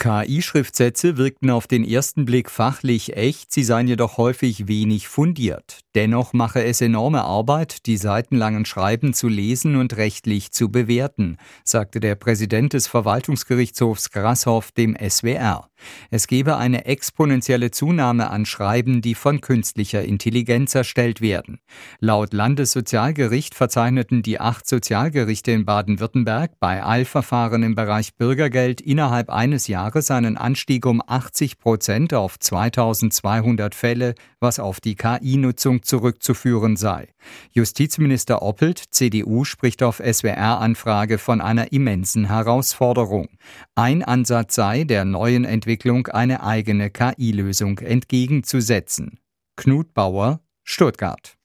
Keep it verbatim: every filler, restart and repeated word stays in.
K I-Schriftsätze wirkten auf den ersten Blick fachlich echt, sie seien jedoch häufig wenig fundiert. Dennoch mache es enorme Arbeit, die seitenlangen Schreiben zu lesen und rechtlich zu bewerten, sagte der Präsident des Verwaltungsgerichtshofs Grasshoff dem S W R. Es gebe eine exponentielle Zunahme an Schreiben, die von künstlicher Intelligenz erstellt werden. Laut Landessozialgericht verzeichneten die acht Sozialgerichte in Baden-Württemberg bei Eilverfahren im Bereich Bürgergeld innerhalb eines Jahres einen Anstieg um achtzig Prozent auf zweitausendzweihundert Fälle, was auf die K I-Nutzung zurückzuführen sei. Justizminister Oppelt, C D U, spricht auf S W R-Anfrage von einer immensen Herausforderung. Ein Ansatz sei, der neuen Entwicklung eine eigene K I-Lösung entgegenzusetzen. Knut Bauer, Stuttgart.